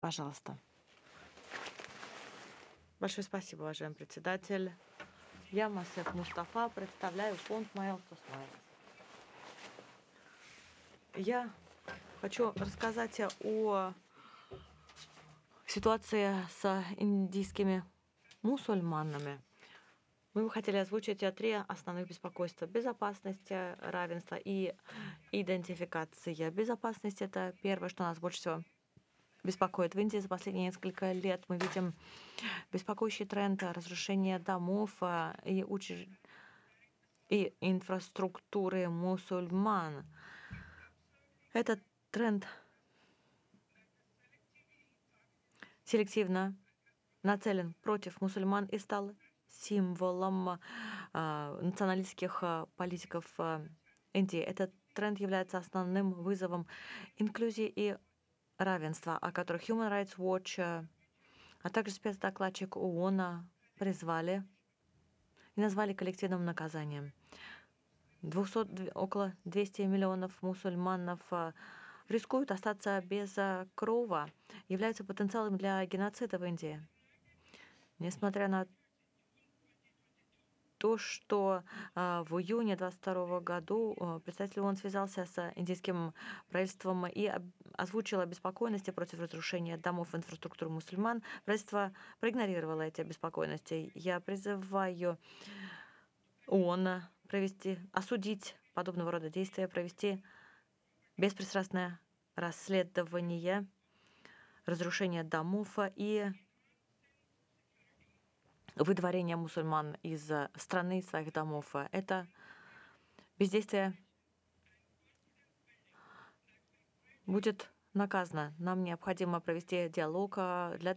Пожалуйста. Большое спасибо, уважаемый председатель. Я Масеф Мустафа, представляю фонд Miles to Smiles. Я хочу рассказать о ситуации с индийскими мусульманами. Мы бы хотели озвучить три основных беспокойства: безопасность, равенство и идентификация. Безопасность — это первое, что нас больше всего беспокоит. В Индии за последние несколько лет мы видим беспокоящий тренд разрушения домов и инфраструктуры мусульман. Этот тренд селективно нацелен против мусульман и стал символом националистских политиков Индии. Этот тренд является основным вызовом инклюзии и равенства, о которых Human Rights Watch, а также спецдокладчик ООН призвали и назвали коллективным наказанием. Около 200 миллионов мусульманов рискуют остаться без крова, являются потенциалом для геноцида в Индии. Несмотря на то, что в июне 2022 года представитель ООН связался с индийским правительством и озвучил обеспокоенности против разрушения домов и инфраструктуры мусульман, правительство проигнорировало эти обеспокоенности. Я призываю ООН осудить подобного рода действия, провести беспристрастное расследование разрушения домов и выдворение мусульман из страны, из своих домов. Это бездействие будет наказано. Нам необходимо провести диалог для